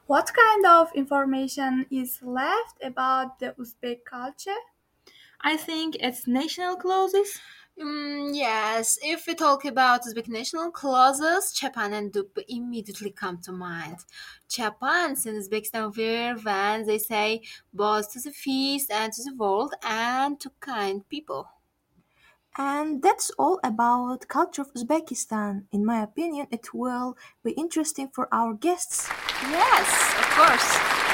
What kind of information is left about the Uzbek culture? I think it's national clothes. Yes, if we talk about Uzbek national clothes, Chapan and Dup immediately come to mind. Chapans in Uzbekistan wear when they say both to the feast and to the world and to kind people. And that's all about culture of Uzbekistan. In my opinion, it will be interesting for our guests. Yes, of course.